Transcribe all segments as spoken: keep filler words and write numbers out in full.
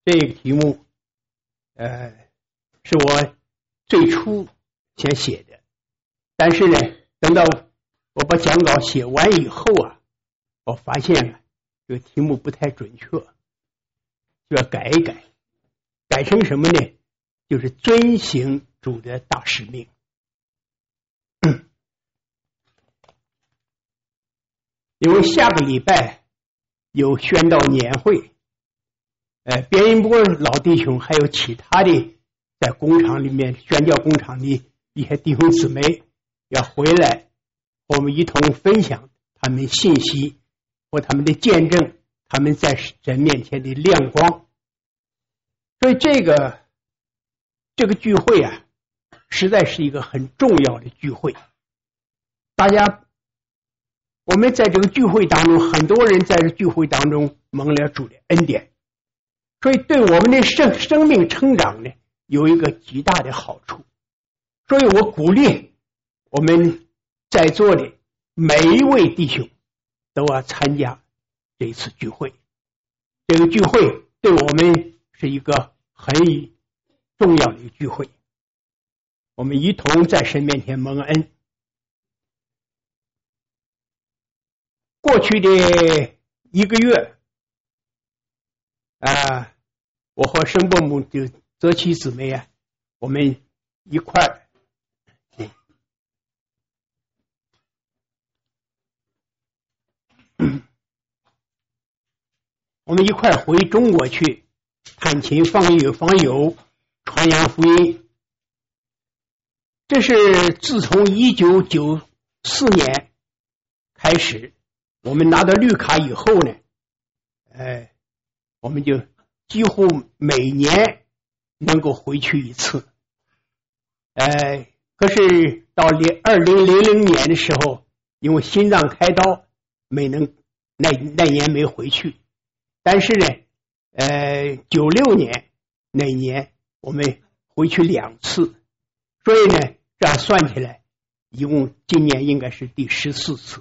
这个题目，呃，是我最初想写的，但是呢，等到我把讲稿写完以后啊，我发现了这个题目不太准确，就要改一改，改成什么呢？就是遵行主的大使命。因为下个礼拜有宣道年会，呃，边音波老弟兄还有其他的在工厂里面宣教工厂的一些弟兄姊妹要回来，我们一同分享他们信息或他们的见证，他们在神面前的亮光。所以这个这个聚会啊，实在是一个很重要的聚会。大家，我们在这个聚会当中，很多人在这聚会当中蒙了主的恩典，所以对我们的生生命成长呢，有一个极大的好处。所以我鼓励我们在座的每一位弟兄都要参加这一次聚会。这个聚会对我们是一个很重要的聚会，我们一同在神面前蒙恩。过去的一个月啊，我和申伯母的泽妻姊妹啊，我们一块儿，我们一块儿回中国去探亲访友访友传扬福音。这是自从一九九四年开始，我们拿到绿卡以后呢，呃，我们就几乎每年能够回去一次。呃，可是到二零零零年的时候，因为心脏开刀，没能那那年没回去。但是呢，呃，九六年那年我们回去两次，所以呢，这样算起来，一共今年应该是第十四次。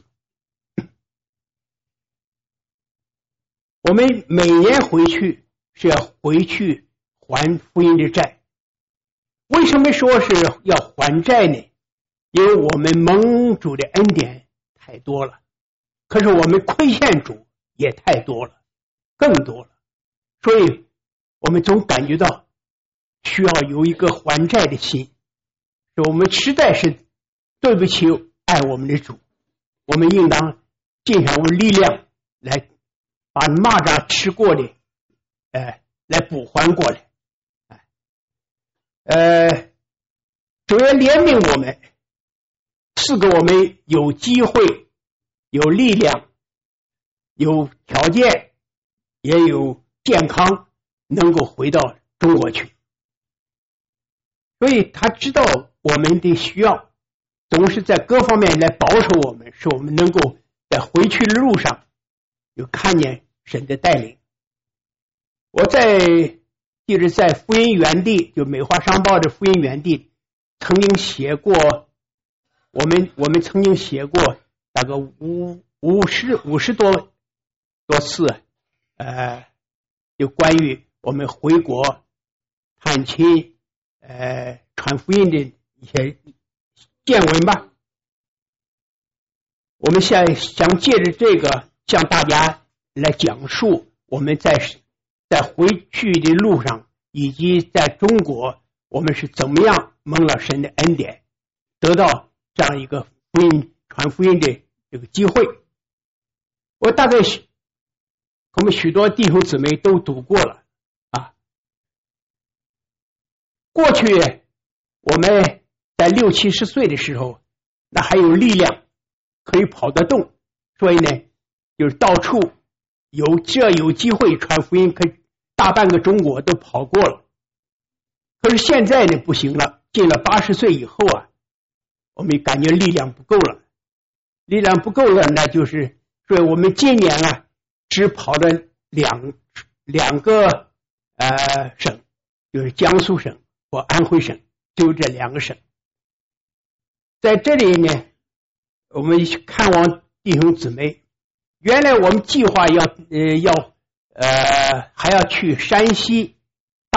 我们每年回去是要回去还福音的债。为什么说是要还债呢？因为我们蒙主的恩典太多了，可是我们亏欠主也太多了，更多了，所以我们总感觉到需要有一个还债的心，我们实在是对不起爱我们的主，我们应当尽上我们力量来把蚂蚱吃过的，呃，来补还过来。呃，主要怜悯我们，赐给我们有机会、有力量、有条件，也有健康，能够回到中国去。所以他知道我们的需要，总是在各方面来保守我们，使我们能够在回去的路上有看见神的带领。我在就是在福音园地，就美华商报的福音园地，曾经写过，我们我们曾经写过大概五五十五十多多次，呃，就关于我们回国探亲，呃，传福音的一些见闻吧。我们想想借着这个向大家来讲述我们在在回去的路上，以及在中国我们是怎么样蒙了神的恩典，得到这样一个福音传福音的这个机会。我大概我们许多弟兄姊妹都读过了啊。过去我们在六七十岁的时候，那还有力量可以跑得动，所以呢，就是到处有这有机会传福音，可以大半个中国都跑过了。可是现在呢不行了，进了八十岁以后啊，我们感觉力量不够了，力量不够了，那就是所以我们今年啊只跑了两两个呃省，就是江苏省和安徽省，就这两个省。在这里呢，我们看望弟兄姊妹，原来我们计划要呃要呃还要去山西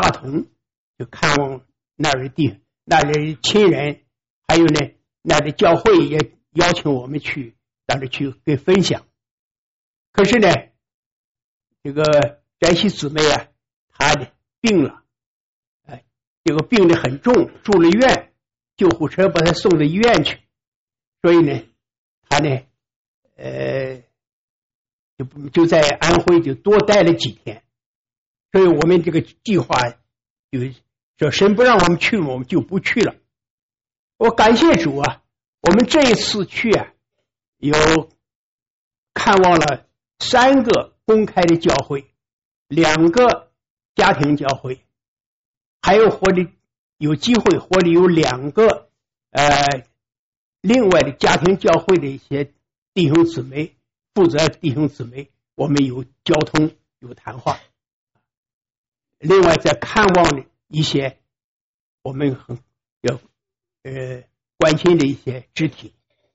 话筒，就看望那儿的地那儿的亲人，还有呢，那儿的教会也邀请我们去到这去给分享。可是呢，这个翟希姊妹啊，她呢病了，哎，这个病得很重，住了院，救护车把她送到医院去，所以呢，她呢，呃，就就在安徽就多待了几天，所以我们这个计划就说神不让我们去，我们就不去了。我感谢主啊，我们这一次去啊，有看望了三个公开的教会，两个家庭教会，还有或者有机会或者有两个呃另外的家庭教会的一些弟兄姊妹，负责弟兄姊妹，我们有交通有谈话。另外在看望的一些我们很要呃关心的一些肢体，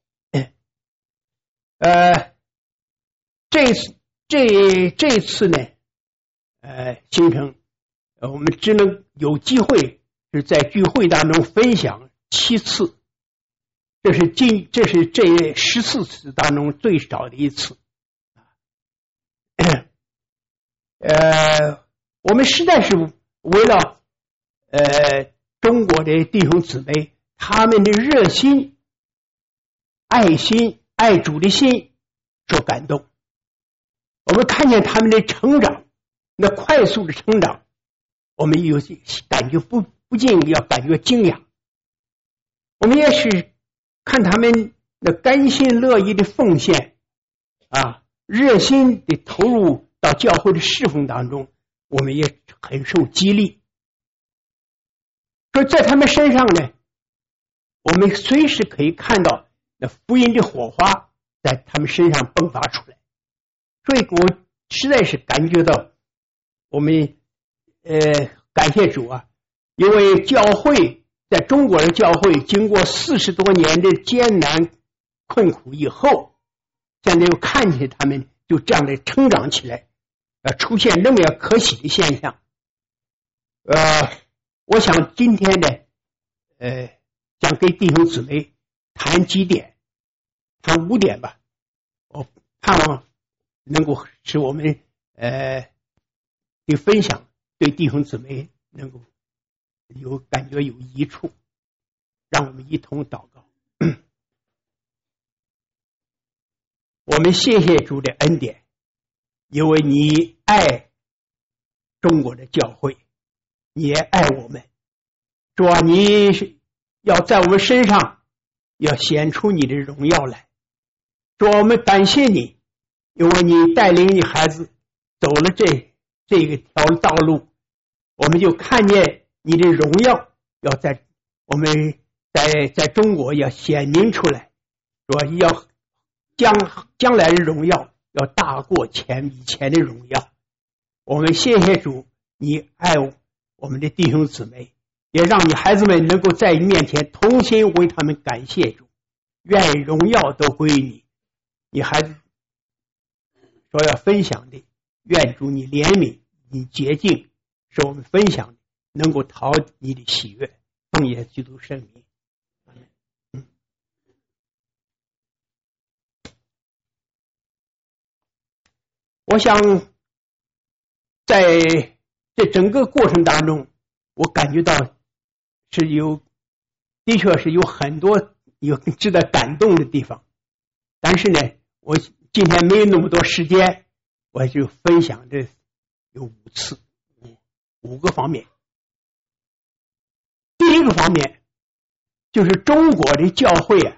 呃，这次这这次呢，呃，行程，呃，我们只能有机会是在聚会当中分享七次，这是今这是这十四次当中最少的一次，呃，我们实在是为了呃中国的弟兄姊妹他们的热心、爱心、爱主的心所感动。我们看见他们的成长，那快速的成长，我们有些感觉不不禁要感觉惊讶。我们也是看他们那甘心乐意的奉献啊，热心的投入到教会的侍奉当中，我们也很受激励。所以在他们身上呢，我们随时可以看到那福音的火花在他们身上迸发出来。所以我实在是感觉到我们呃感谢主啊，因为教会在中国的教会经过四十多年的艰难困苦以后，现在又看见他们就这样的成长起来，呃，出现那么样可喜的现象。呃，我想今天呢，呃，想给弟兄姊妹谈几点，谈五点吧。我盼望能够使我们呃的分享对弟兄姊妹能够有感觉有益处，让我们一同祷告。我们谢谢主的恩典，因为你爱中国的教会，你也爱我们。主啊，你要在我们身上要显出你的荣耀来。主啊，我们感谢你，因为你带领你孩子走了这这个条道路，我们就看见你的荣耀要在我们在在中国要显明出来，说要将将来的荣耀要大过前以前的荣耀。我们谢谢主，你爱我们的弟兄姊妹，也让你孩子们能够在你面前同心为他们感谢主，愿荣耀都归你。你孩子说要分享的，愿主你怜悯，你洁净，使我们分享能够讨你的喜悦，奉耶稣基督圣名。嗯，我想在这整个过程当中，我感觉到是有的确是有很多有值得感动的地方，但是呢，我今天没有那么多时间，我就分享这有五次五五个方面。第一个方面就是中国的教会啊，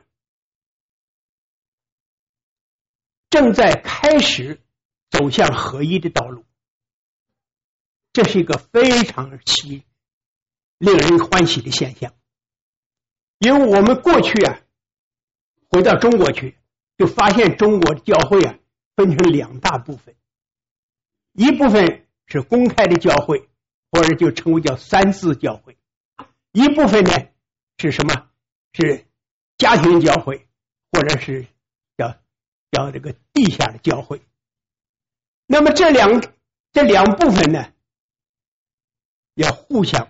正在开始走向合一的道路，这是一个非常喜令人欢喜的现象。因为我们过去啊，回到中国去，就发现中国的教会啊分成两大部分，一部分是公开的教会，或者就称为叫三自教会，一部分呢是什么？是家庭教会，或者是叫叫这个地下的教会。那么这两这两部分呢， 要互相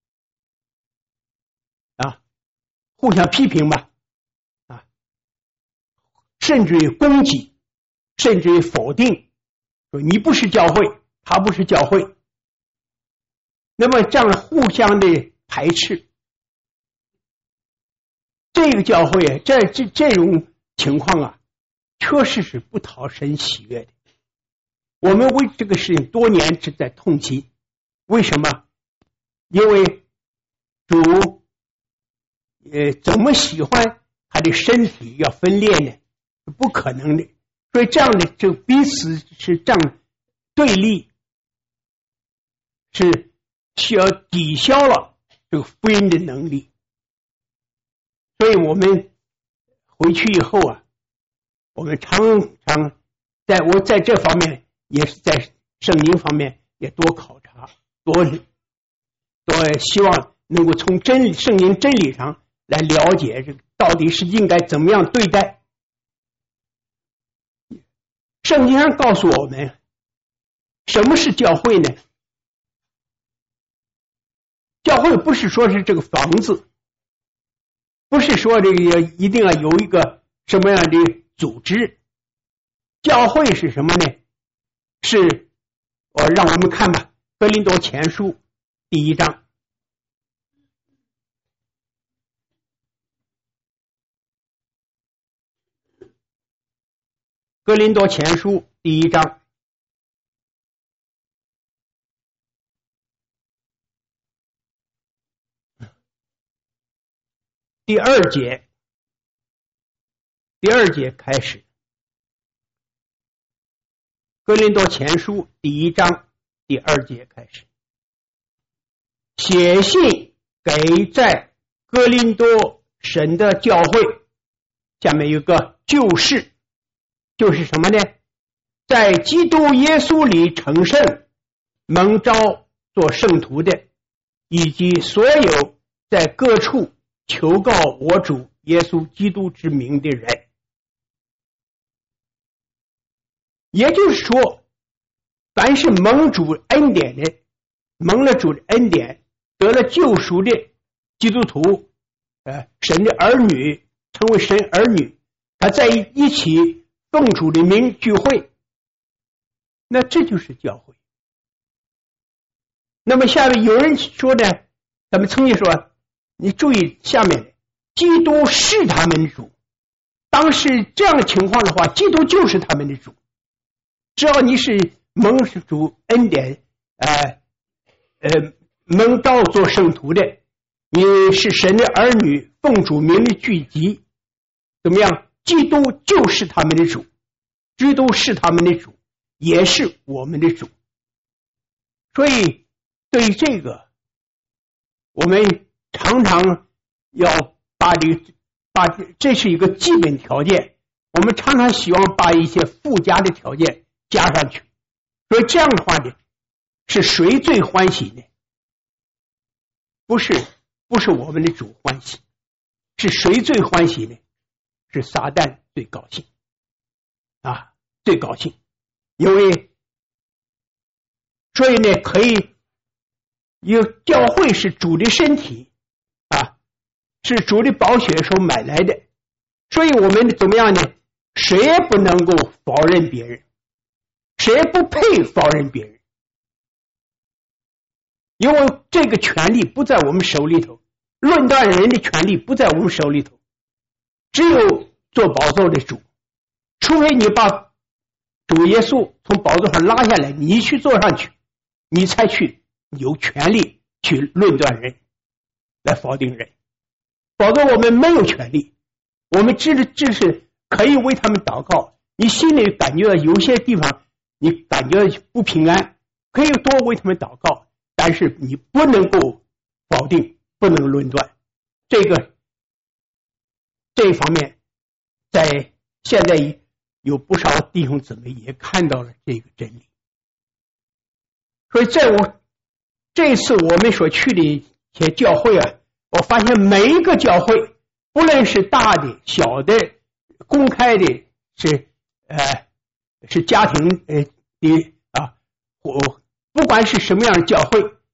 啊，互相批评吧，啊，甚至于攻击，甚至于否定，说你不是教会，他不是教会。那么这样互相的排斥，这个教会这这这种情况啊，确实是不讨神喜悦的。我们为这个事情多年是在痛心，为什么？因为主呃怎么喜欢他的身体要分裂呢？不可能的。所以这样的就彼此是这样对立，是需要抵消了这个福音的能力。所以我们回去以后啊，我们常常在我在这方面也是在圣经方面也多考察，多多希望能够从真理圣经真理上来了解这个到底是应该怎么样对待。圣经上告诉我们什么是教会呢？教会不是说是这个房子，不是说这个一定要有一个什么样的组织。教会是什么呢？是我让我们看吧，哥林多前书第一章。哥林多前书第一章第二节，第二节开始。哥林多前书第一章第二节开始，写信给在哥林多神的教会，下面有个旧事，就是什么呢？在基督耶稣里成圣，蒙召做圣徒的，以及所有在各处求告我主耶稣基督之名的人。也就是说，凡是蒙主恩典的，蒙了主的恩典，得了救赎的基督徒，呃，神的儿女，成为神儿女，他在一起奉主的名聚会，那这就是教会。那么下面有人说呢，咱们曾经说，你注意下面，基督是他们的主。当时这样的情况的话，基督就是他们的主。只要你是蒙主恩典，呃呃蒙召做圣徒的，你是神的儿女，奉主名的聚集，怎么样？基督就是他们的主，基督是他们的主，也是我们的主。所以对于这个，我们常常要把这个把这是一个基本条件，我们常常希望把一些附加的条件加上去。所以这样的话呢，是谁最欢喜呢？不是不是我们的主欢喜，是谁最欢喜呢？是撒旦最高兴啊，最高兴。因为所以呢，可以有教会是主的身体啊，是主的宝血所买来的，所以我们怎么样呢？谁也不能够否认别人，谁也不配否认别人，因为这个权利不在我们手里头，论断人的权利不在我们手里头，只有做宝座的主，除非你把主耶稣从宝座上拉下来，你去坐上去，你才去有权利去论断人，来否定人。否则我们没有权利，我们只只是可以为他们祷告，你心里感觉有些地方你感觉不平安，可以多为他们祷告，但是你不能够否定，不能论断。这个这一方面在现在有不少弟兄姊妹也看到了这个真理。所以在我这一次我们所去的一些教会啊，我发现每一个教会，不论是大的小的公开的，是呃是家庭呃的啊，我不管是什么样的教会，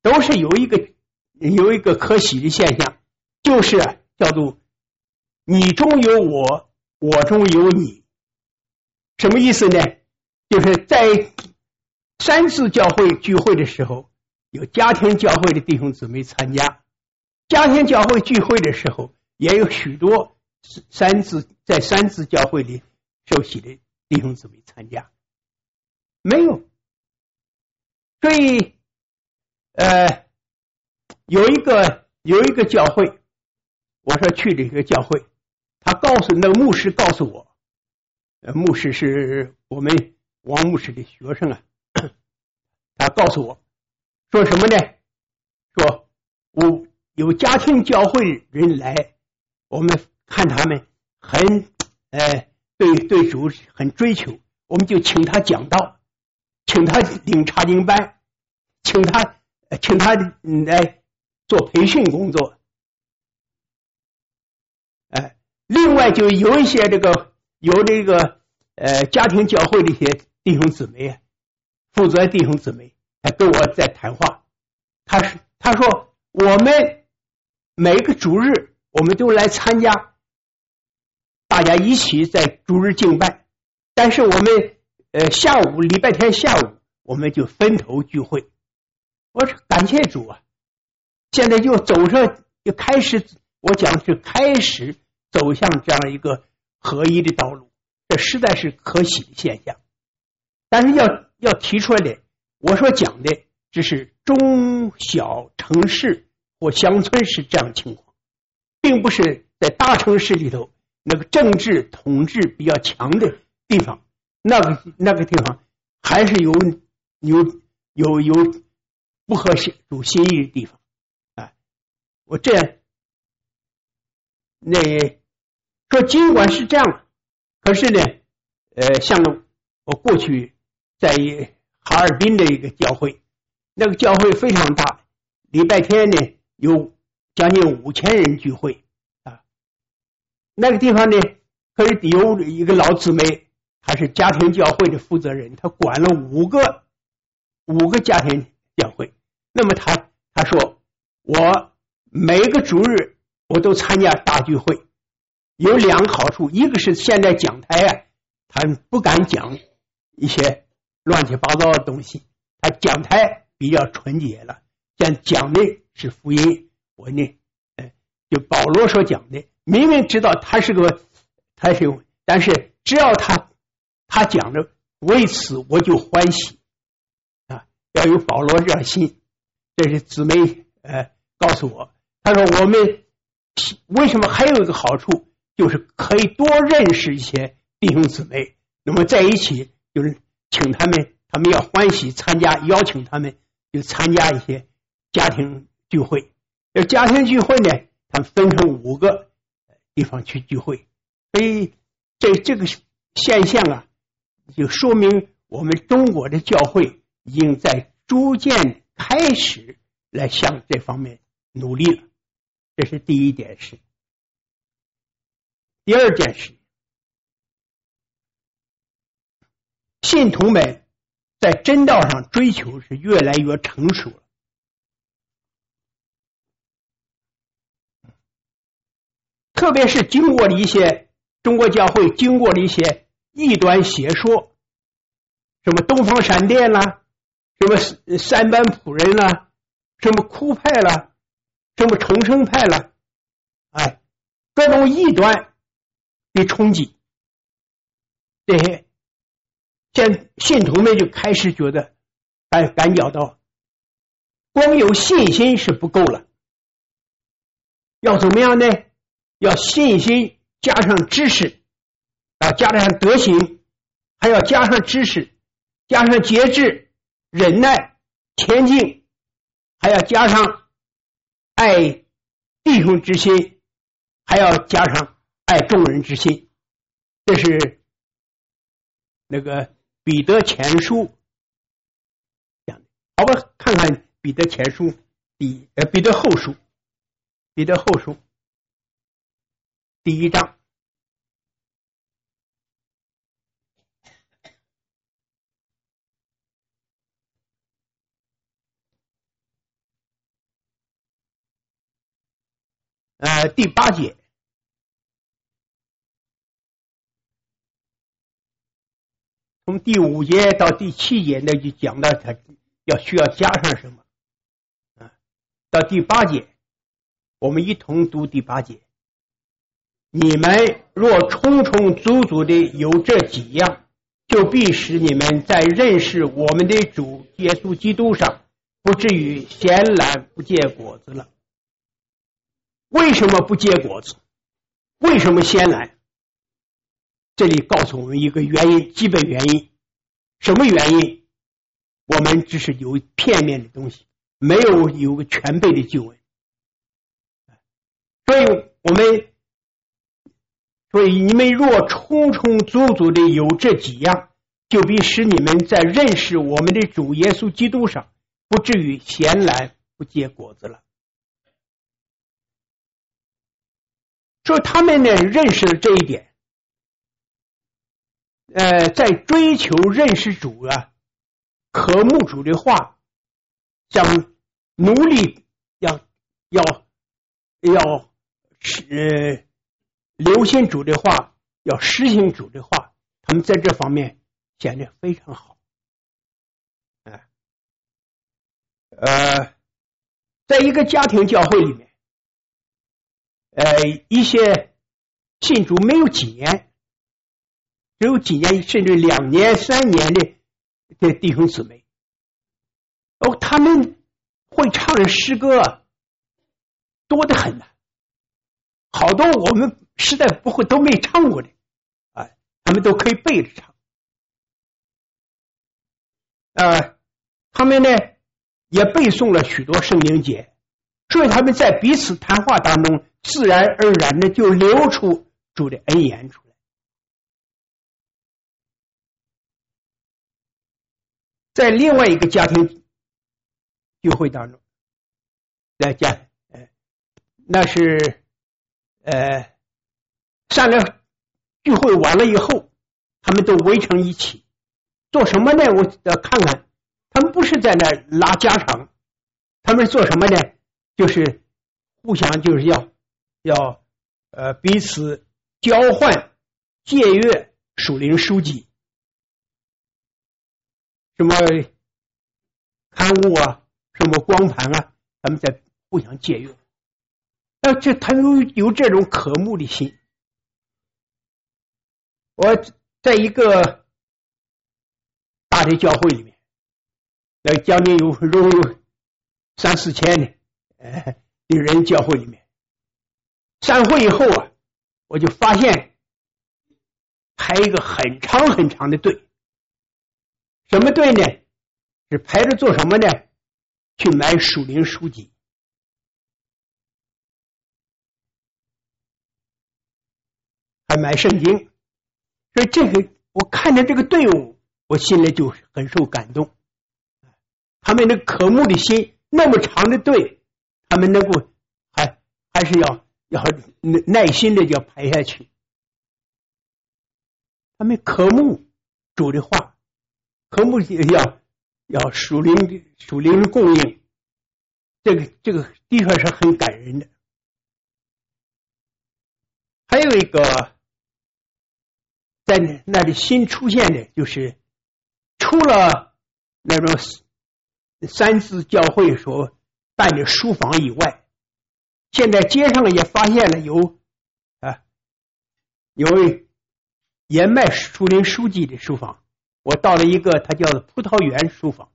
都是有一个有一个可喜的现象，就是叫做你中有我，我中有你。什么意思呢？就是在三自教会聚会的时候，有家庭教会的弟兄姊妹参加，家庭教会聚会的时候，也有许多三自在三自教会里受洗的弟兄姊妹参加，没有。所以呃有一个有一个教会，我说去这个教会，他告诉那个牧师告诉我，呃牧师是我们王牧师的学生啊，他告诉我说什么呢？说我有家庭教会人来，我们看他们很呃对对主很追求，我们就请他讲道，请他领查经班，请他请他来做培训工作。哎，另外就有一些这个有这个呃家庭教会的一些弟兄姊妹，负责弟兄姊妹，他跟我在谈话，他是他说我们每个主日我们都来参加，大家一起在主日敬拜，但是我们呃下午礼拜天下午我们就分头聚会。我说感谢主啊，现在就走上就开始，我讲是开始走向这样一个合一的道路，这实在是可喜的现象。但是要要提出来的，我所讲的只是中小城市或乡村是这样情况，并不是在大城市里头那个政治统治比较强的地方，那个那个地方还是有有有有不合主心意的地方啊。我这样那说尽管是这样，可是呢呃像我过去在哈尔滨的一个教会，那个教会非常大，礼拜天呢有将近五千人聚会啊。那个地方呢可以有一个老姊妹，她是家庭教会的负责人，她管了五个五个家庭教会。那么他他说我每个主日我都参加大聚会，有两个好处，一个是现在讲台啊，他不敢讲一些乱七八糟的东西，他讲台比较纯洁了，讲讲的是福音。我呢呃就保罗所讲的，明明知道他是个他是，但是只要他他讲的，为此我就欢喜啊，要有保罗这样心。这是姊妹呃告诉我，他说我们为什么还有一个好处，就是可以多认识一些弟兄姊妹，那么在一起就是请他们，他们要欢喜参加，邀请他们就参加一些家庭聚会。而家庭聚会呢，他们分成五个地方去聚会，所以这这个现象啊，就说明我们中国的教会已经在逐渐开始来向这方面努力了，这是第一点事。第二件事，信徒们在真道上追求是越来越成熟了。特别是经过了一些中国教会经过了一些异端邪说，什么东方闪电啦，什么三班仆人啦，什么哭派啦，什么重生派啦，哎，各种异端的冲击，这些现信徒们就开始觉得感感觉到光有信心是不够了，要怎么样呢？要信心加上知识啊，加上德行，还要加上知识，加上节制、忍耐、前进，还要加上爱弟兄之心，还要加上爱众人之心。这是那个彼得前书讲的。好吧，看看彼得前书第呃彼得后书，彼得后书第一章。 呃第八节，从第五节到第七节呢，就讲到他要需要加上什么啊？到第八节，我们一同读第八节。你们若充充足足的有这几样，就必使你们在认识我们的主耶稣基督上，不至于闲懒不结果子了。为什么不结果子？为什么闲懒？这里告诉我们一个原因，基本原因。什么原因？我们只是有片面的东西，没有有个全备的救恩。所以我们所以你们若充充足足的有这几样，就必使你们在认识我们的主耶稣基督上，不至于闲懒不结果子了。说他们呢认识了这一点，呃，在追求认识主啊，渴慕主的话，想努力要要要呃留心主的话，要实行主的话，他们在这方面显得非常好。哎，呃，在一个家庭教会里面，呃，一些信主没有几年，只有几年甚至两年、三年的的弟兄姊妹，哦，他们会唱的诗歌多得很呢，好多我们实在不会都没唱过的，啊，他们都可以背着唱。呃，他们呢也背诵了许多圣经节，所以他们在彼此谈话当中，自然而然的就流出主的恩言出来。在另外一个家庭聚会当中，在家，呃，那是呃，上了聚会完了以后，他们都围成一起做什么呢？我要看看，他们不是在那拉家常，他们做什么呢？就是互相就是要要呃彼此交换借阅属灵书籍，什么刊物啊，什么光盘啊，他们在互相借阅。那这他有有这种渴慕的心。我在一个大的教会里面，那将近有有三四千的呃的人教会里面，散会以后啊，我就发现排一个很长很长的队。什么队呢？是排着做什么呢？去买属灵书籍。还买圣经。所以这个我看着这个队伍，我心里就很受感动。他们的渴慕的心，那么长的队，他们能够还还是要要耐心的要排下去。他们渴慕主的话，渴慕要要属灵的属灵的供应，这个这个的确是很感人的。还有一个在那里新出现的，就是除了那种三自教会所办的书房以外，现在街上也发现了有啊有也卖属灵书籍的书房。我到了一个，它叫葡萄园书房。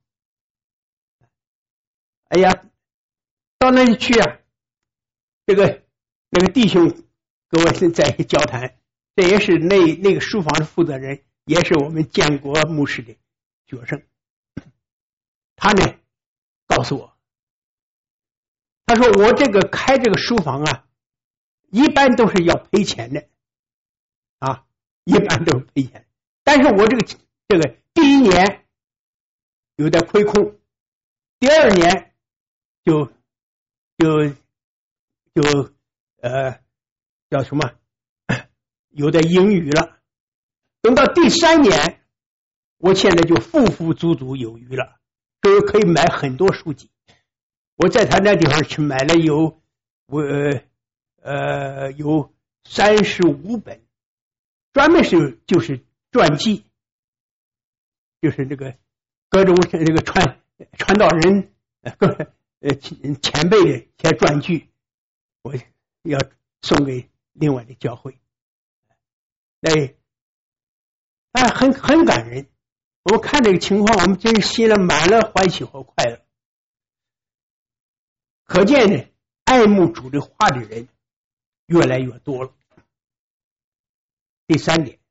哎呀，到那里去啊，这个那个弟兄跟我在一起交谈，这也是那那个书房的负责人，也是我们建国牧师的学生。他呢告诉我，他说我这个开这个书房啊，一般都是要赔钱的啊，一般都是赔钱。但是我这个这个第一年有点亏空，第二年就就就呃叫什么有点盈余了。等到第三年，我现在就富富足足有余了，所以可以买很多书籍。我在他那地方去买了有我呃有三十五本，专门是就是传记，就是这个各种这个传传道人呃各呃前辈的一些传记，我要送给另外的教会。哎，哎，很很感人。我们看这个情况，我们真是心里满了欢喜和快乐。可见呢，爱慕主的话的人越来越多了。第三点，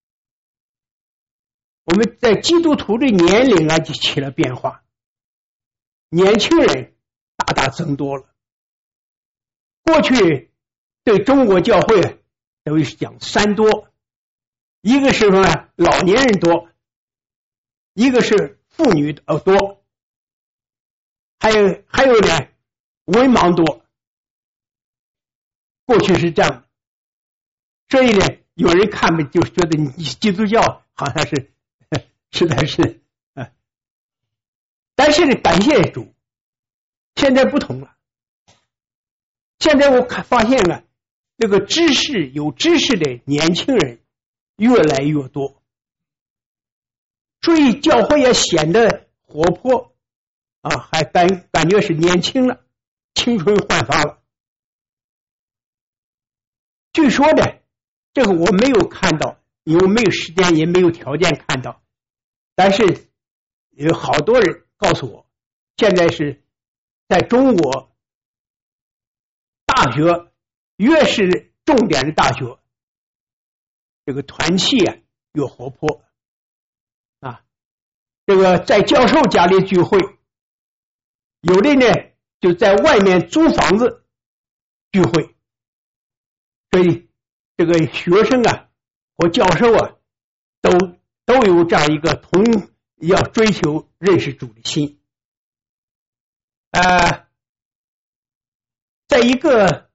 我们在基督徒的年龄啊就起了变化，年轻人大大增多了。过去对中国教会都是讲三多，一个是什么呢？老年人多，一个是妇女呃多，还有还有呢文盲多。过去是这样的，所以呢，有人看了就觉得你基督教好像是实在是，呃、但是呢，感谢主，现在不同了。现在我看发现了，这个知识有知识的年轻人越来越多，所以教会也显得活泼啊，还感感觉是年轻了，青春焕发了。据说呢，这个我没有看到，因为没有时间，也没有条件看到，但是有好多人告诉我，现在是在中国大学，越是重点的大学，这个团契啊越活泼啊。这个在教授家里聚会，有的呢就在外面租房子聚会，所以这个学生啊和教授啊都都有这样一个同要追求认识主的心。呃，在一个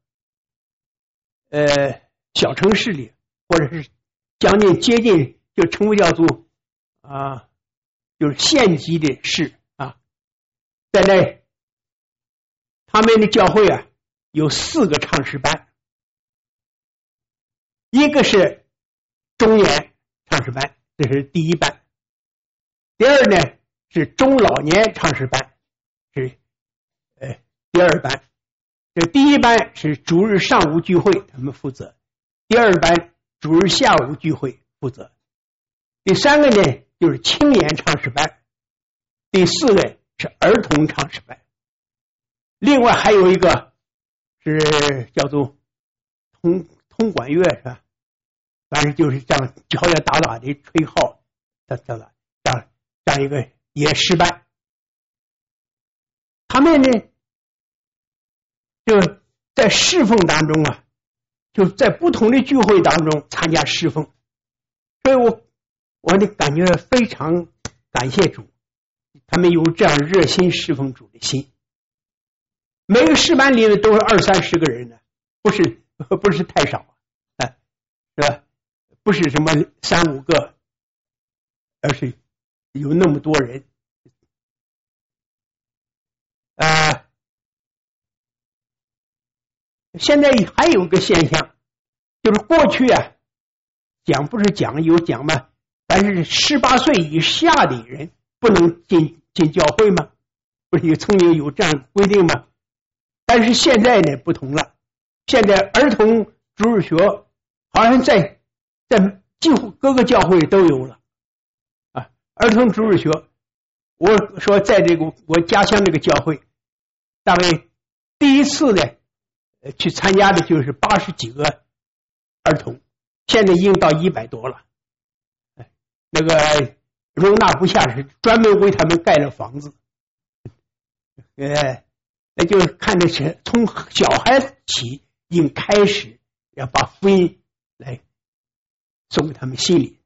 呃小城市里，或者是将近接近就称为叫做啊，就是县级的市啊，在那他们的教会啊有四个唱诗班，一个是中年唱诗班，这是第一班；第二呢是中老年唱诗班，是呃第二班。这第一班是主日上午聚会，他们负责；第二班主日下午聚会负责；第三个呢就是青年唱诗班；第四个是儿童唱诗班。另外还有一个是叫做通通管乐，是吧？反正就是这样敲敲打打的吹号，这这这样这样一个也诗班。他们呢就在侍奉当中啊，就在不同的聚会当中参加侍奉，所以我我的感觉非常感谢主，他们有这样热心侍奉主的心。每个诗班里面都是二三十个人呢，不是不是太少啊，是吧？不是什么三五个，而是有那么多人。呃，现在还有个现象，就是过去啊，讲不是讲有讲嘛，但是十八岁以下的人不能进进教会吗？不是有曾经有这样规定吗？但是现在呢不同了，现在儿童主日学好像在在几乎各个教会都有了啊。儿童主日学，我说在这个我家乡这个教会，大概第一次呢去参加的就是八十几个儿童，现在已经到一百多了，那个容纳不下，是专门为他们盖了房子。呃那就是看的是从小孩子起已经开始要把福音来送给他们心里。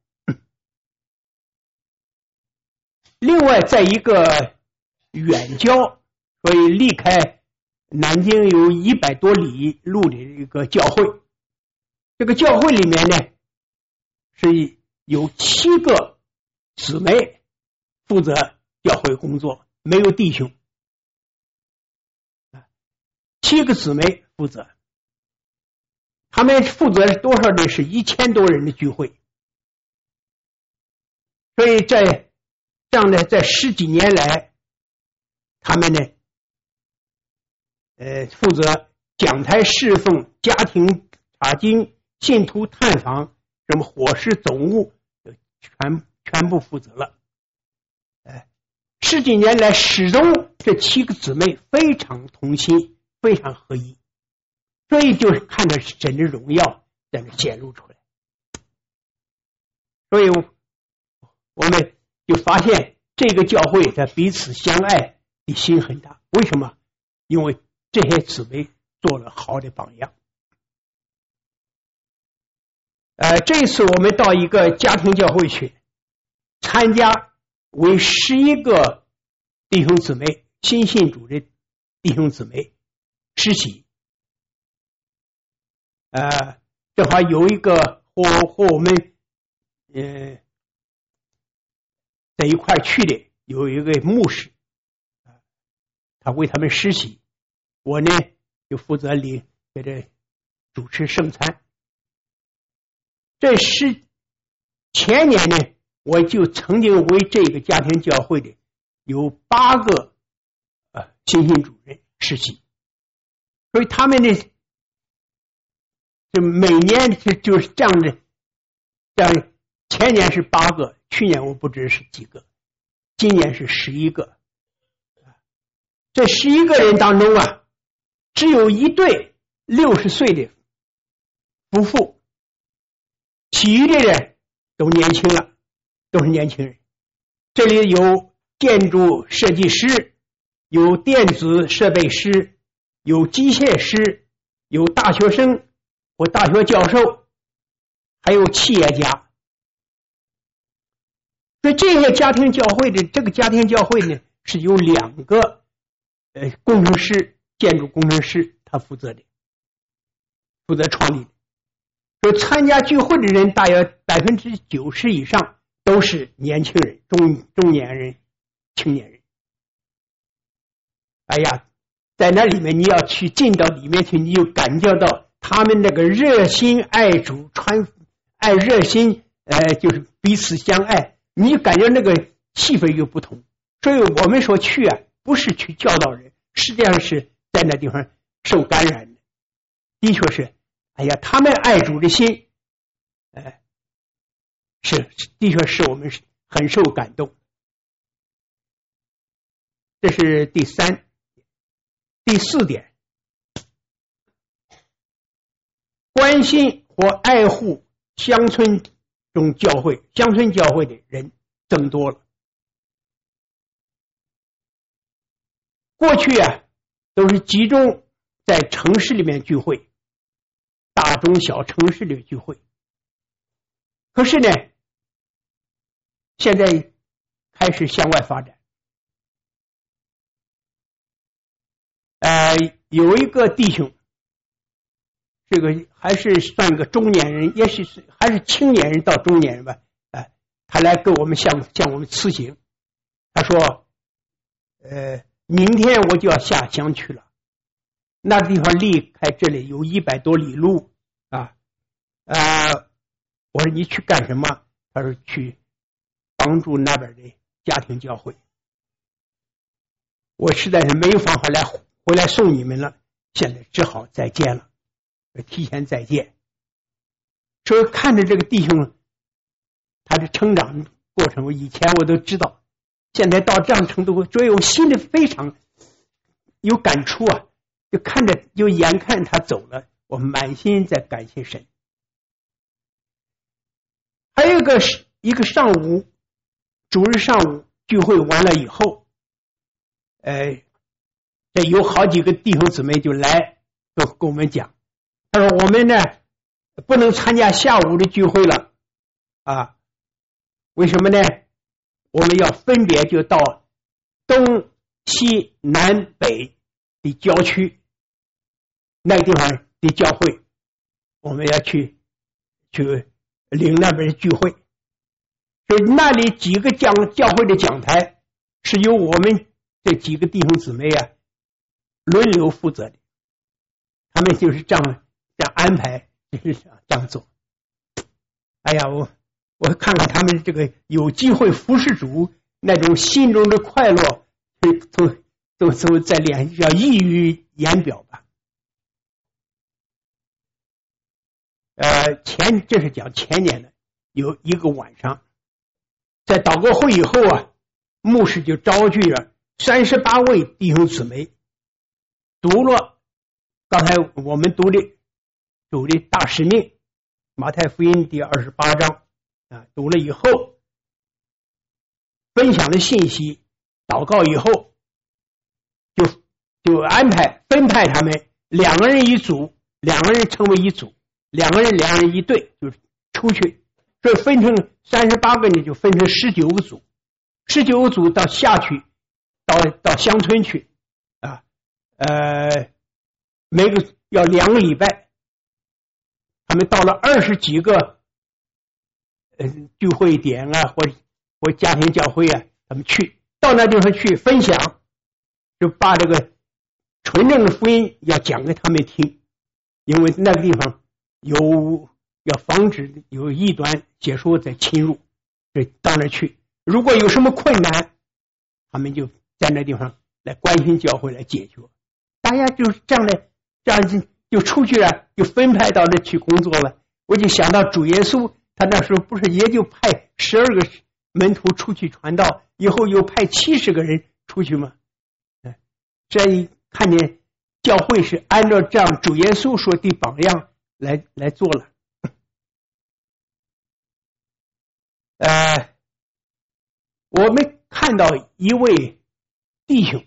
另外在一个远郊，所以离开南京有一百多里路的一个教会，这个教会里面呢是有七个姊妹负责教会工作，没有弟兄，七个姊妹负责。 他们负责多少人？是一千多人的聚会。所以在这样的在十几年来，他们呢，呃，负责讲台侍奉、家庭查经、信徒探访、什么伙食总务，全全部负责了。哎，十几年来，始终这七个姊妹非常同心，非常合一，所以就是看着神的荣耀在那显露出来。所以我们就发现这个教会在彼此相爱的心很大。为什么？因为这些姊妹做了好的榜样。呃，这次我们到一个家庭教会去参加，为十一个弟兄姊妹新信主的弟兄姊妹施洗。呃，正好有一个和和我们呃在一块去的有一个牧师，他为他们施洗，我呢就负责领给这主持圣餐。这是前年呢，我就曾经为这个家庭教会的有八个呃新信主人施洗，所以他们呢，就每年就就是这样的，这样前年是八个，去年我不知是几个，今年是十一个。这十一个人当中啊，只有一对六十岁的夫妇，其余的人都年轻了，都是年轻人。这里有建筑设计师，有电子设备师，有机械师，有大学生或大学教授，还有企业家。所以这些家庭教会的这个家庭教会呢，是由两个呃工程师，建筑工程师他负责的，负责创立的。所以参加聚会的人大约百分之九十以上都是年轻人、中中年人、青年人。哎呀，在那里面你要去进到里面去，你就感觉到他们那个热心爱主、传爱热心，呃，就是彼此相爱，你就感觉那个气氛又不同。所以我们说去啊，不是去教导人，实际上是在那地方受感染的。的确是，哎呀，他们爱主的心，呃，是的确是我们很受感动。这是第三。第四点，关心或爱护乡村中教会、乡村教会的人增多了。过去啊，都是集中在城市里面聚会，大中小城市里聚会。可是呢，现在开始向外发展。呃，有一个弟兄，这个还是算个中年人，也是还是青年人到中年人吧。呃，他来跟我们向向我们辞行，他说：“呃，明天我就要下乡去了，那地方离开这里有一百多里路啊。呃，我说你去干什么？他说去帮助那边的家庭教会。我实在是没有办法来。”回来送你们了，现在只好再见了，提前再见。所以看着这个弟兄他的成长过程，以前我都知道，现在到这样程度，所以我心里非常有感触啊！就看着，就眼看他走了，我满心在感谢神。还有一个一个上午，主日上午聚会完了以后，呃。这有好几个弟兄姊妹就来跟跟我们讲，他说我们呢不能参加下午的聚会了啊，为什么呢？我们要分别就到东西南北的郊区那个地方的教会，我们要去去领那边的聚会。所以那里几个讲教会的讲台是由我们这几个弟兄姊妹啊轮流负责的，他们就是这样这样安排就是这样做。哎呀，我我看看他们这个有机会服侍主那种心中的快乐，都都都在脸要溢于言表吧。呃，前这是讲前年的，有一个晚上，在祷告会以后啊，牧师就召集了三十八位弟兄姊妹，读了刚才我们读的主的大使命，马太福音第二十八章啊，读了以后，分享了信息，祷告以后，就就安排分派他们两个人一组，两个人成为一组。两个人两人一队，就是出去，所以分成三十八个人，就分成十九个组，十九个组到下去，到到乡村去，啊，呃，每个要两个礼拜，他们到了二十几个，呃，聚会点啊，或或家庭教会啊，他们去到那地方去分享，就把这个纯正的福音要讲给他们听，因为那个地方。有要防止有异端解说再侵入，这到那去。如果有什么困难，他们就在那地方来关心教会来解决。大家就是这样的，这样就出去了，就分派到那去工作了。我就想到主耶稣，他那时候不是也就派十二个门徒出去传道，以后又派七十个人出去吗？这一看见教会是按照这样主耶稣说的榜样。来来做了，呃，我们看到一位弟兄，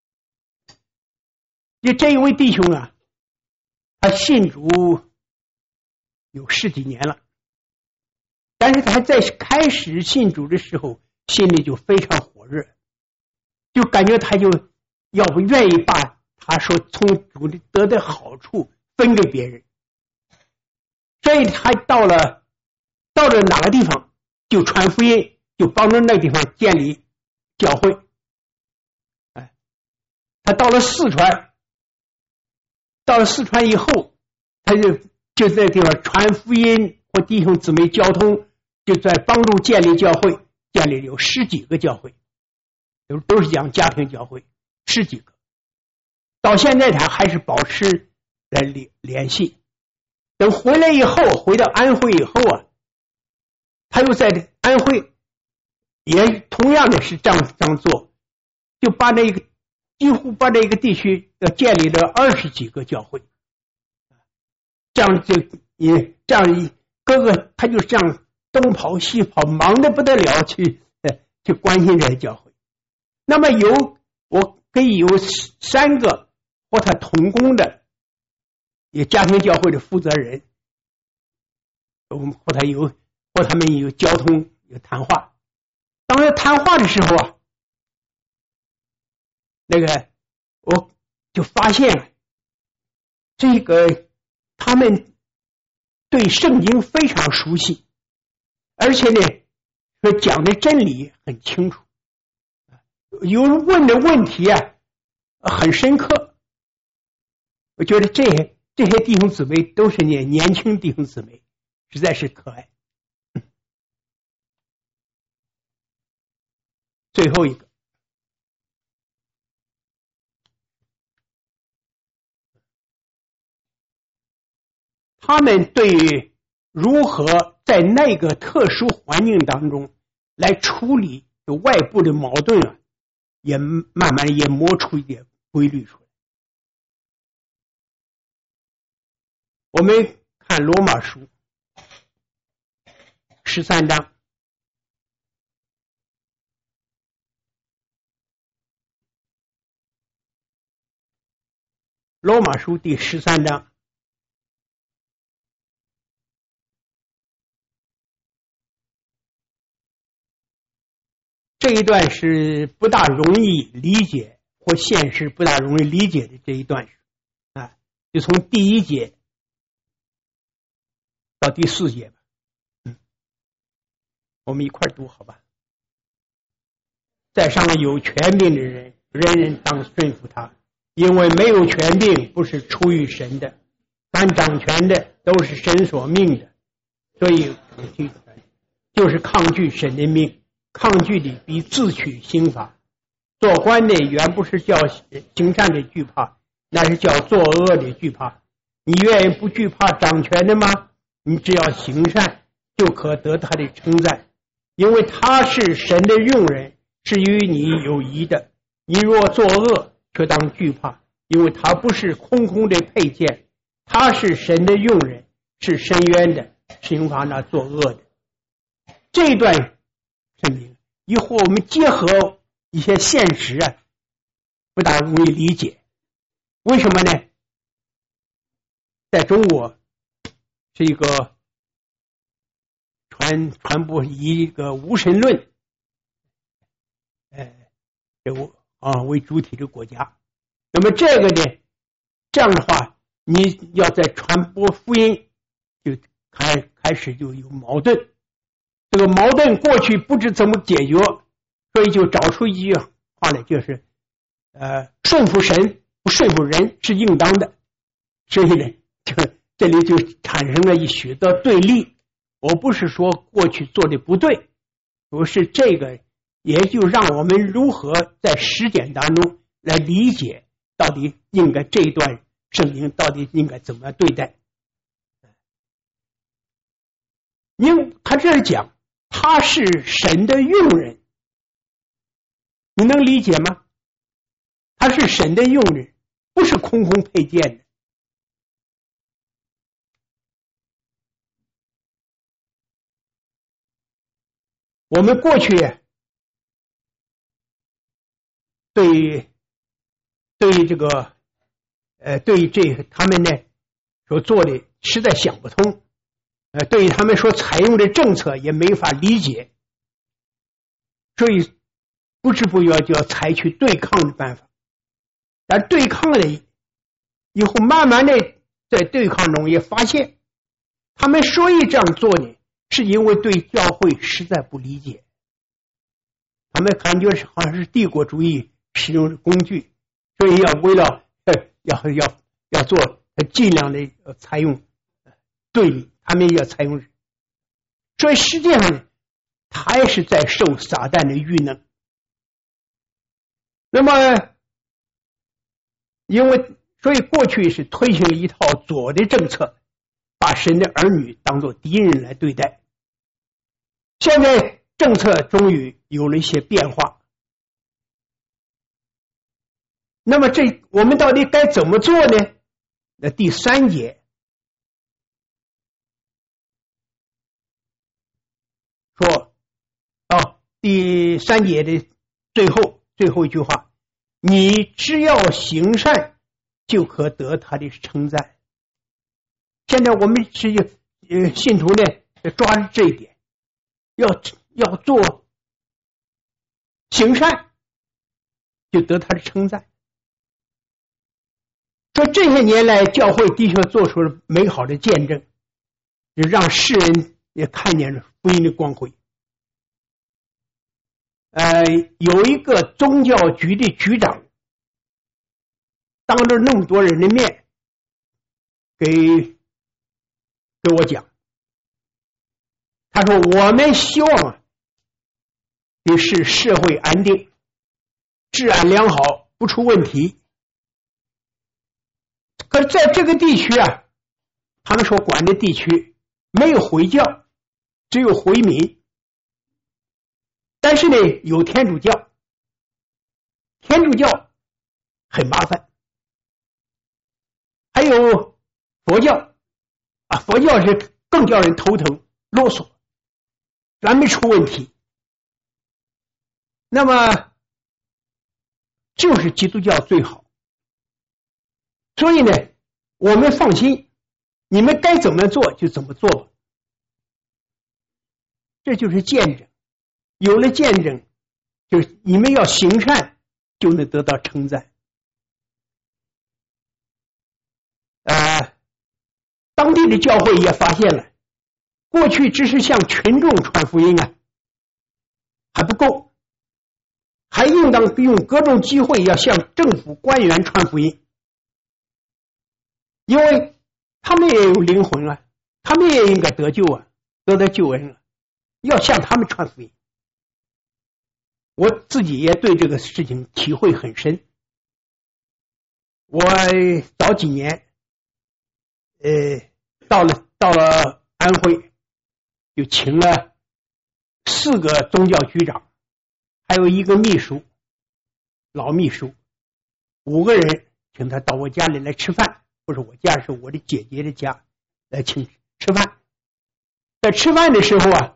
就这一位弟兄啊，他信主有十几年了，但是他在开始信主的时候，心里就非常火热，就感觉他就要不愿意把他说从主的得的好处分给别人。所以他到了到了哪个地方就传福音，就帮助那个地方建立教会。哎，他到了四川，到了四川以后，他就就在地方传福音或弟兄姊妹交通，就在帮助建立教会，建立有十几个教会，都都是讲家庭教会，十几个。到现在他还是保持来联联系。等回来以后，回到安徽以后啊，他又在安徽也同样的是这样这样做，就把那个几乎把这个地区要建立了二十几个教会，这样就也这样一各个他就这样东跑西跑，忙得不得了，去去关心这些教会。那么有我可以有三个和他同工的。也家庭教会的负责人，我们和他有和他们有交通有谈话。当时谈话的时候啊，那个我就发现这个他们对圣经非常熟悉，而且呢说讲的真理很清楚，有人问的问题啊很深刻。我觉得这些这些弟兄姊妹都是年年轻弟兄姊妹，实在是可爱。最后一个，他们对于如何在那个特殊环境当中来处理外部的矛盾啊，也慢慢也磨出一点规律出来。我们看罗马书十三章，罗马书第十三章，这一段是不大容易理解或现实不大容易理解的这一段啊，就从第一节到第四节吧，嗯，我们一块读好吧。在上面有权柄的人，人人当顺服他，因为没有权柄不是出于神的，但掌权的都是神所命的，所以抗拒就是抗拒神的命，抗拒的比自取刑罚。做官的原不是叫行善的惧怕，那是叫作恶的惧怕。你愿意不惧怕掌权的吗？你只要行善，就可得他的称赞，因为他是神的用人，是与你有益的。你若作恶，却当惧怕，因为他不是空空的佩剑，他是神的用人，是深渊的，刑罚那作恶的。这一段圣经以后我们结合一些现实啊，不大容易理解。为什么呢？在中国是一个传传播以一个无神论呃啊为主体的国家，那么这个呢，这样的话，你要在传播福音，就开开始就有矛盾。这个矛盾过去不知怎么解决，所以就找出一句话来，就是呃顺服神不顺服人是应当的。所以呢，就这里就产生了一许多对立。我不是说过去做的不对，不是这个，也就让我们如何在实践当中来理解到底应该这一段圣经到底应该怎么对待。因他这儿讲他是神的用人，你能理解吗？他是神的用人，不是空空佩剑的。我们过去对对这个呃对这个他们呢所做的实在想不通，呃对于他们所采用的政策也没法理解，所以不知不觉就要采取对抗的办法。但对抗了以后，慢慢的在对抗中也发现，他们所以这样做呢，是因为对教会实在不理解，他们感觉是好像是帝国主义使用的工具，所以要为了要要要做尽量的采用对立，他们要采用，所以实际上他还是在受撒旦的愚弄。那么因为所以过去是推行了一套左的政策，把神的儿女当作敌人来对待。现在政策终于有了一些变化，那么这我们到底该怎么做呢？那第三节说，哦，第三节的最后最后一句话，你只要行善，就可得他的称赞。现在我们是呃信徒呢，抓着这一点，要要做行善，就得他的称赞。说这些年来，教会的确做出了美好的见证，让世人也看见了福音的光辉。呃，有一个宗教局的局长，当着那么多人的面，给给我讲，他说我们希望的是社会安定，治安良好，不出问题。可是在这个地区啊，他们所管的地区没有回教，只有回民，但是呢有天主教，天主教很麻烦，还有佛教啊，佛教是更叫人头疼啰嗦，咱没出问题。那么就是基督教最好，所以呢我们放心，你们该怎么做就怎么做吧。这就是见证，有了见证，就是你们要行善就能得到称赞。呃，当地的教会也发现了，过去只是向群众传福音啊，还不够，还应当用各种机会要向政府官员传福音，因为他们也有灵魂啊，他们也应该得救啊，得到救恩啊，要向他们传福音。我自己也对这个事情体会很深。我早几年，呃，到了到了安徽，就请了四个宗教局长，还有一个秘书，老秘书，五个人请他到我家里来吃饭，不是我家，是我的姐姐的家，来请吃饭。在吃饭的时候啊，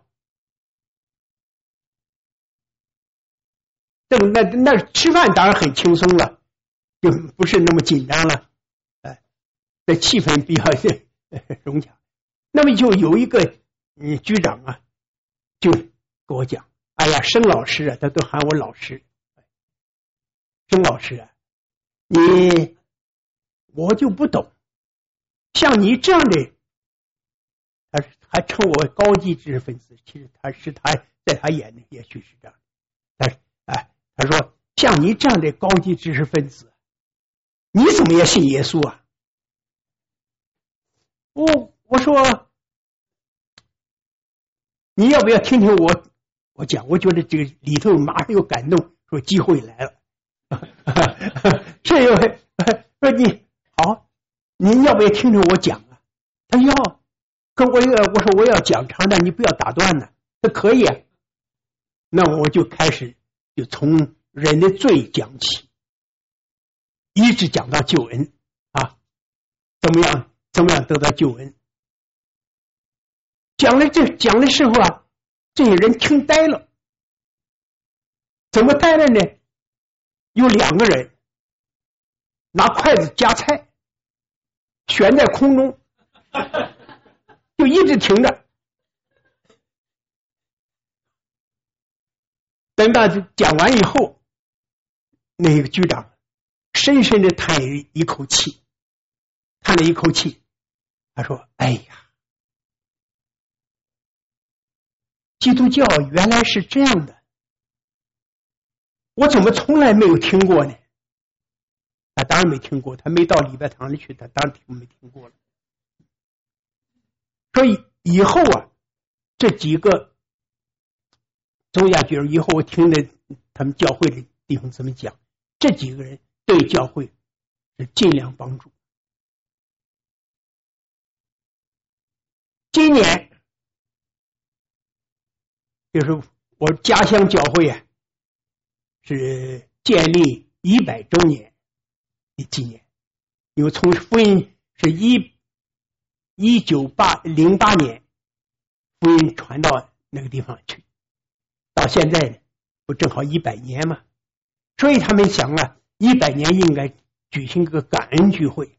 这那那吃饭当然很轻松了，就不是那么紧张了，哎，这气氛比较融洽。那么就有一个嗯局长啊，就跟我讲，哎呀，申老师啊，他都喊我老师，申老师啊，你我就不懂，像你这样的，他还称我高级知识分子，其实他是他在他眼里也许是这样，但是哎。他说：“像你这样的高级知识分子，你怎么也信耶稣啊？”我我说：“你要不要听听我我讲？我觉得这个里头马上有感动，说机会来了。这又说你好，你要不要听听我讲啊？”他说：“要。”跟我要我说我要讲长的，你不要打断呢。这可以啊。那我就开始。就从人的罪讲起，一直讲到救恩啊，怎么样？怎么样得到救恩？讲了这讲的时候啊，这些人听呆了。怎么呆了呢？有两个人拿筷子夹菜，悬在空中，就一直停着。等到讲完以后，那个局长深深的叹一口气，叹了一口气，他说：“哎呀，基督教原来是这样的，我怎么从来没有听过呢？”他当然没听过，他没到礼拜堂里去，他当然听没听过了。所以以后啊，这几个宗教局以后我听了他们教会的地方怎么讲，这几个人对教会是尽量帮助。今年就是我家乡教会啊，是建立一百周年的纪念，因为从福音是一一九八零八年福音传到那个地方去。到现在呢，不正好一百年嘛？所以他们想啊，一百年应该举行个感恩聚会。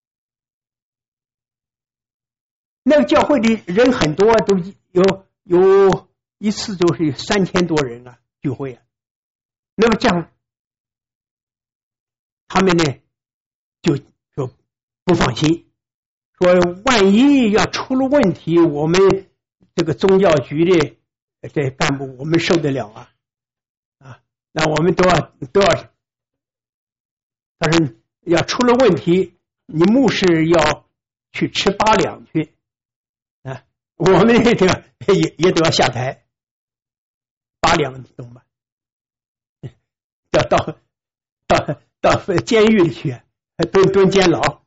那个教会的人很多，都有有一次都是三千多人啊聚会啊。那么这样，他们呢就说不放心，说万一要出了问题，我们这个宗教局的这干部我们受得了啊？啊，那我们都要都要，他说要出了问题，你牧师要去吃八两去啊，我们这个也也都要下台，八两你懂吧？要到到到监狱里去蹲蹲监牢，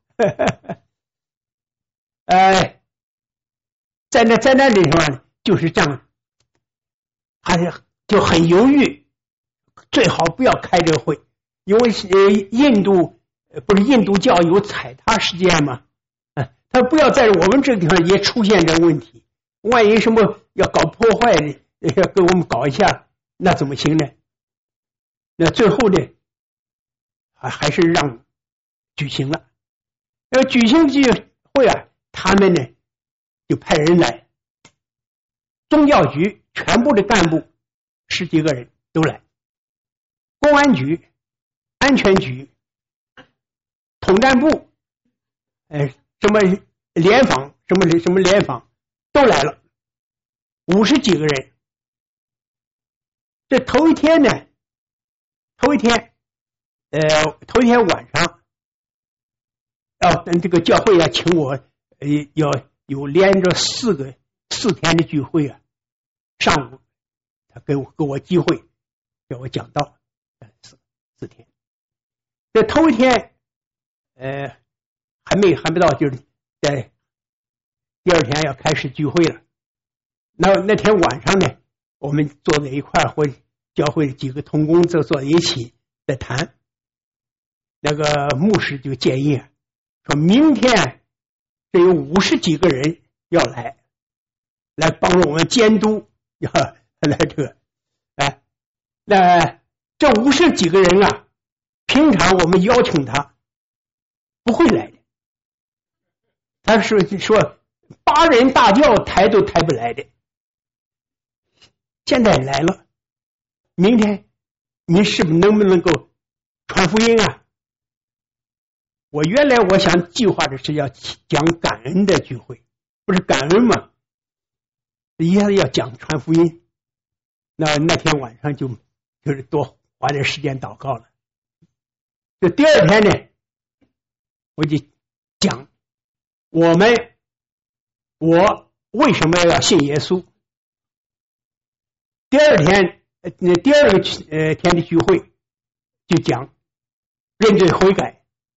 哎，在那在那里头就是这样。还是就很犹豫，最好不要开这个会，因为呃印度不是印度教有踩踏事件吗？啊，他不要在我们这个地方也出现这个问题，万一什么要搞破坏的，要给我们搞一下，那怎么行呢？那最后呢，还还是让举行了。要举行这个会啊，他们呢就派人来，宗教局全部的干部十几个人都来，公安局、安全局、统战部，呃，什么联防、什么什么联防都来了，五十几个人。这头一天呢，头一天，呃，头一天晚上，哦，这个教会啊，请我呃要有连着四个四天的聚会啊。上午他给我给我机会给我讲道，四四天。这头一天，呃，还没还没到，就是在第二天要开始聚会了。那那天晚上呢，我们坐在一块儿，或教会几个同工就坐在一起在谈。那个牧师就建议说，明天这有五十几个人要来，来帮助我们监督，要来这个，哎，那这五十几个人啊，平常我们邀请他不会来的，他说说八人大轿抬都抬不来的，现在来了，明天你是不是能不能够传福音啊？我原来我想计划的是要讲感恩的聚会，不是感恩嘛，一下子要讲传福音，那那天晚上就就是多花点时间祷告了。这第二天呢，我就讲我们我为什么要信耶稣。第二天呃第二个呃天的聚会就讲认罪悔改。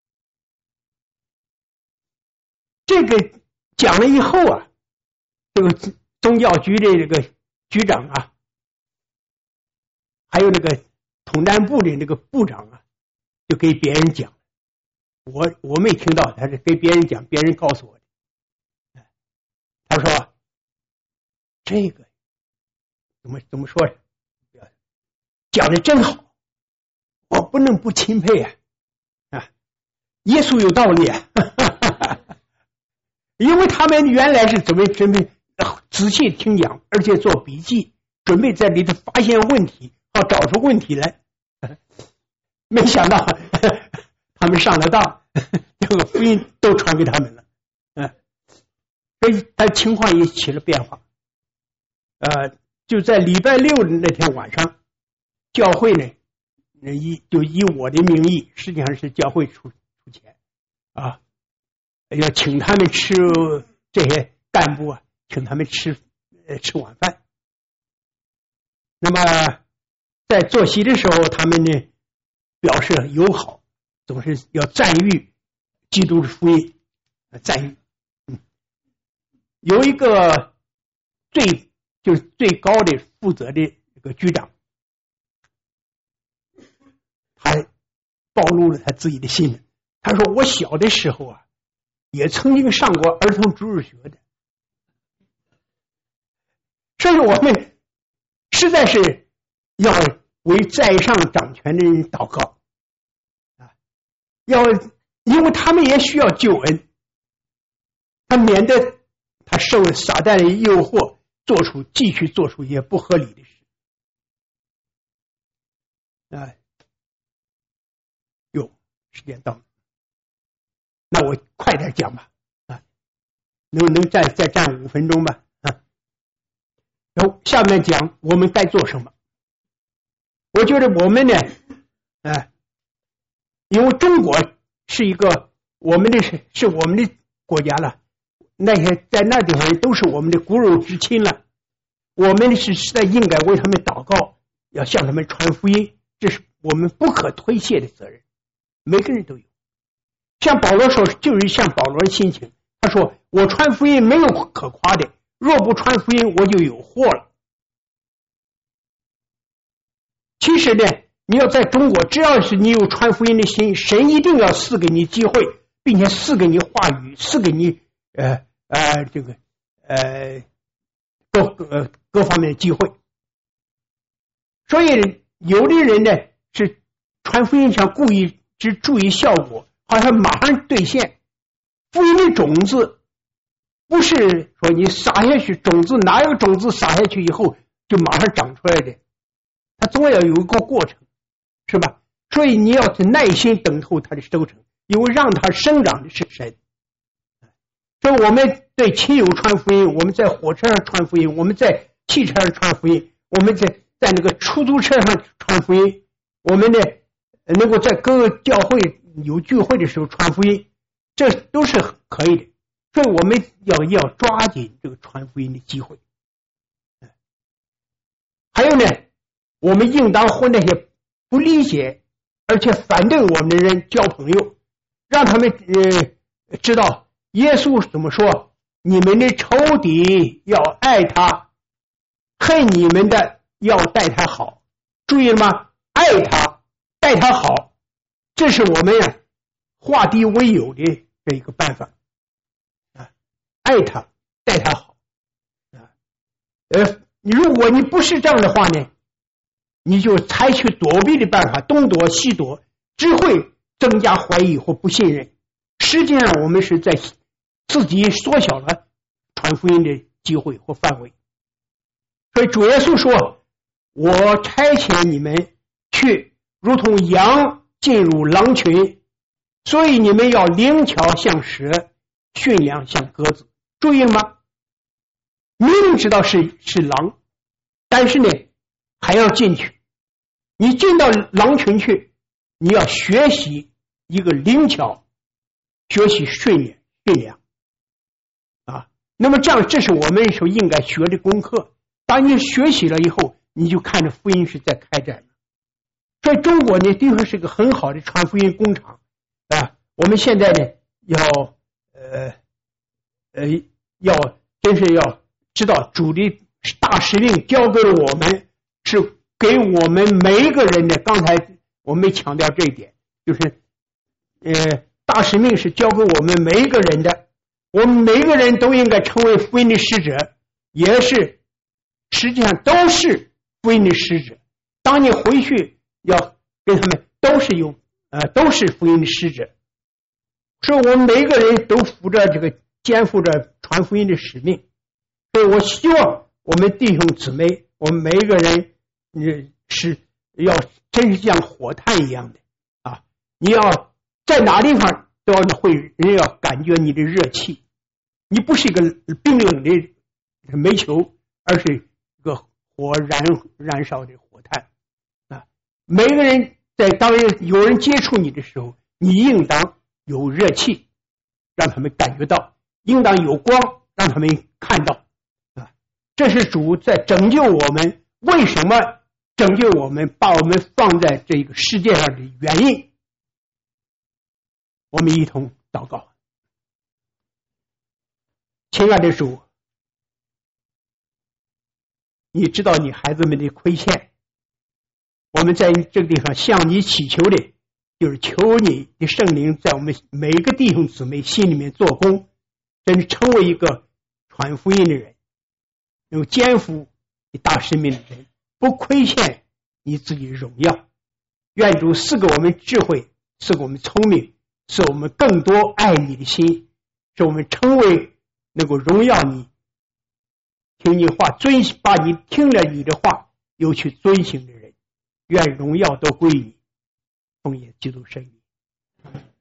这个讲了以后啊，这个宗教局的这个局长啊，还有那个统战部的那个部长啊，就给别人讲，我我没听到，他是给别人讲，别人告诉我的。他说这个怎么怎么说呢？讲的真好，我不能不钦佩啊！啊，耶稣有道理啊！因为他们原来是准备准备仔细听讲，而且做笔记，准备在里头发现问题，好找出问题来。没想到他们上了当，这个福音都传给他们了。嗯，所以他情况也起了变化。呃，就在礼拜六的那天晚上，教会呢，以就以我的名义，实际上是教会出出钱啊。要请他们吃，这些干部啊，请他们吃呃吃晚饭。那么在坐席的时候，他们呢表示友好，总是要赞誉基督的福音，赞誉。嗯，有一个最就是最高的负责的这个局长，他暴露了他自己的心声。他说：“我小的时候啊。”也曾经上过儿童主日学的，所以我们实在是要为在上掌权的人祷告啊，要因为他们也需要救恩，他免得他受撒旦的诱惑，做出继续做出一些不合理的事啊。哟，时间到了。那我快点讲吧，啊，能能再再占五分钟吧，啊，然后下面讲我们该做什么。我觉得我们呢，啊，因为中国是一个我们的是是我们的国家了，那些在那地方都是我们的骨肉之亲了，我们是实在应该为他们祷告，要向他们传福音，这是我们不可推卸的责任，每个人都有。像保罗说，就是像保罗的心情，他说我传福音没有可夸的，若不传福音我就有祸了。其实呢，你要在中国，只要是你有传福音的心，神一定要赐给你机会，并且赐给你话语，赐给你呃呃这个呃各呃各方面的机会。所以有的人呢是传福音上故意只注意效果，好像马上兑现。福音的种子不是说你撒下去，种子哪有种子撒下去以后就马上长出来的，它总要有一个过程，是吧？所以你要耐心等候它的收成，因为让它生长的是神。所以我们对亲友传福音，我们在火车上传福音，我们在汽车上传福音，我们在在那个出租车上传福音，我们呢能够在各个教会有聚会的时候传福音，这都是可以的。 所以我们要要抓紧这个传福音的机会。还有呢，我们应当和那些不理解而且反对我们的人交朋友，让他们呃知道耶稣怎么说，你们的仇敌要爱他，恨你们的要待他好。注意了吗？爱他，待他好，这是我们呀化敌为友的这一个办法啊！爱他，待他好啊！呃，如果你不是这样的话呢，你就采取躲避的办法，东躲西躲，只会增加怀疑或不信任。实际上，我们是在自己缩小了传福音的机会或范围。所以主耶稣说，我差遣你们去如同羊进入狼群，所以你们要灵巧像蛇，驯良像鸽子。注意了吗？明明知道是是狼，但是呢还要进去。你进到狼群去，你要学习一个灵巧，学习驯良驯良啊。那么这样，这是我们所应该学的功课。当你学习了以后，你就看着福音是在开展了。所以中国呢，的确是个很好的传福音工厂啊。我们现在呢，要呃呃要真是要知道主的大使命交给了我们，是给我们每一个人的。刚才我没强调这一点，就是呃大使命是交给我们每一个人的。我们每一个人都应该成为福音的使者，也是实际上都是福音的使者。当你回去要跟他们都是有呃都是福音的使者，所以我们每一个人都负着这个肩负着传福音的使命。所以我希望我们弟兄姊妹，我们每一个人呃是要真是像火炭一样的啊！你要在哪地方都要会人要感觉你的热气，你不是一个冰冷的煤球，而是一个火燃燃烧的火炭啊！每个人在当有人接触你的时候，你应当有热气，让他们感觉到；应当有光，让他们看到啊！这是主在拯救我们。为什么拯救我们，把我们放在这个世界上的原因？我们一同祷告。亲爱的主，你知道你孩子们的亏欠，我们在这个地方向你祈求的，就是求你的圣灵在我们每一个弟兄姊妹心里面做工，真是成为一个传福音的人，有肩负你大使命的人，不亏欠你自己的荣耀。愿主赐给我们智慧，赐给我们聪明，使我们更多爱你的心，使我们成为能够荣耀你，听你话，遵把你听了你的话又去遵行的人。愿荣耀都归你，奉耶基督圣名。